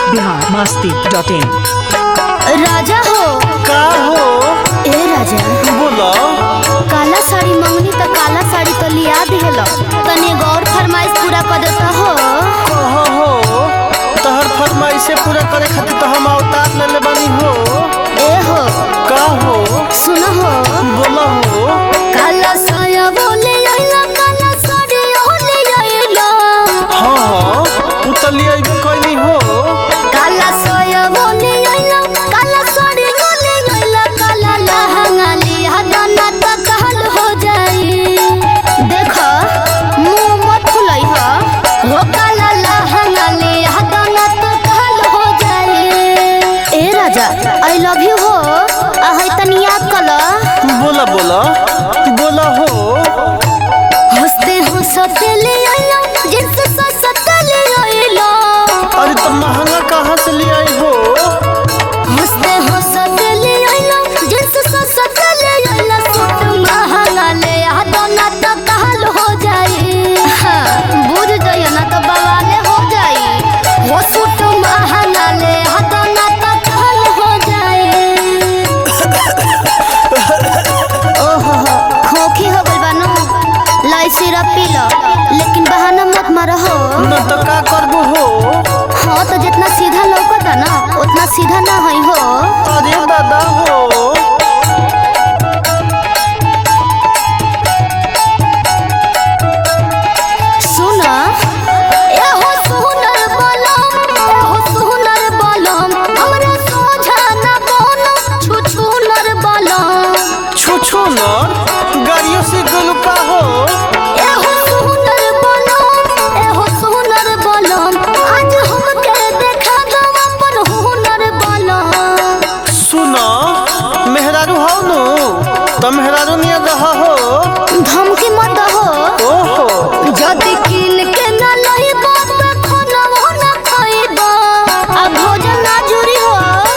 biharmasti.in। राजा हो का हो ए राजा बोलो। काला साड़ी मंगनी तो काला साड़ी तो लिया दिहलो तने गौर फरमाइश पूरा कर देता हो। कहो हो तहर फरमाइशे पूरा करे खातिर तो हम अवतार ले बनी हो। ए हो का हो सुनो हो बोलो हो। काला साया बोले आइला काला साड़ी ओले आइला। हाँ हाँ उतलिए कोई नहीं हो। काला साया बोले आइला काला साड़ी ओले आइला काला लहंगा लिया दाना तो कहल हो जाई। देखो मुंह मत फुलाई हो काला लहंगा लिया दाना तो कहल हो जाई। ए राजा आई लव यू हो आहै तनी याद कला। बोला बोला बोला हो। हंसते हंसते ले आइला जिनसे ससते ले आइला। अरे तो महंगा कहाँ से ले आई हो। हंसते हंसते ले आइला जिनसे ससते ले आइला। सूट महंगा ले आ दोना तो कहल हो जाई। बुझ जाइए ना तो बवाले हो जाई। वो सूट महंगा ले आ दोना तो कहल हो जाई। ओहो खोखी हो गइल बानो लाई सिरप पी लो लेकिन बहाना मत मारो हो। न तो का करबो हो। हाँ तो जितना सीधा लौकता ना उतना सीधा ना है हो। अरे दादा हो। सुना ए हो सुनर बलम ए हो सुनर बलम हमरा सोझा ना बोनो छुछुनर बलम। छुछू न गाड़ियों से गलू का हो। ए हो सुनर बलम ए हो सुनर बलम आज हमके देखा दो अपन हुनर बलम। सुनो मेहरारू हो नु तो मेहरारू निया रहा हो। धमकी मत हो ओहो जदि किन के ना लइबो त खानवो ना खइबो आ भोजन ना जुरी हो।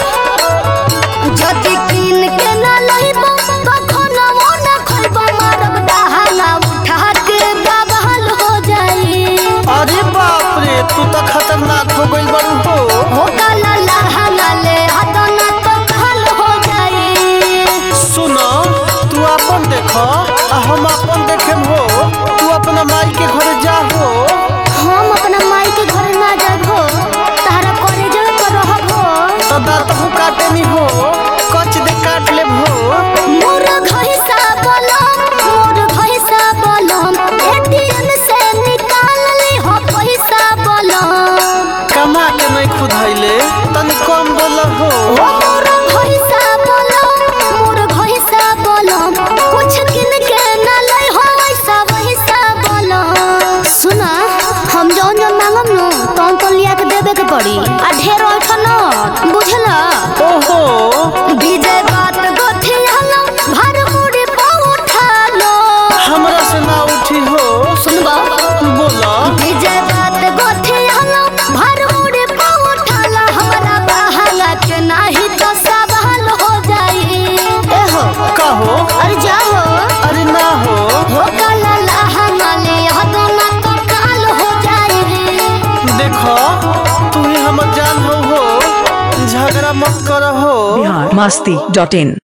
जदि किन के ना लइबो त खानवो ना खइबो मारब दहाना उठा के बवाल हो जाई। अरे बाप रे तू तो खतरनाक हो गई बड़ू हो। हो काला लहंगा ले हदना तो कहल हो जाई। सुनो तू अपन देखो आ हम अपन देखे हो। तू अपना माई के घर जा हो। हम अपना माई के घर ना जाब हो तारा करे जग पर रहब हो। तो दांत हु काटे नहीं हो कच दे काट ले हो। मोर घइसा बलम एटीएम से निकाल ली हो पैसा बलम। कमा के नहीं खुदाइले तनी कम बोला हो। ओ मोर घइसा बलम कुछ किन के ना लई हो वैसा बलम। सुना हम जौन जौन मांगम नु तौन तौन लिया के देबे के पड़ी आ ढेर ओठा न बुझला। ओहो विजय बात गोथियालो भर मुड़ी पाँव उठा लो। हमरा से ना उठी हो। सुनबो बोला विजय बात गोथियालो भर मुड़ी पाँव उठा लो। हमरा बहाना के नाही तो सवाल हो जाई। ए हो का हो। अरे जा हो अरे ना हो। हो काला लहंगा ले हदना तो काल हो जाई रे। देखो तू ही हमर जान हो। झगड़ा मत कर हो। biharmasti.in।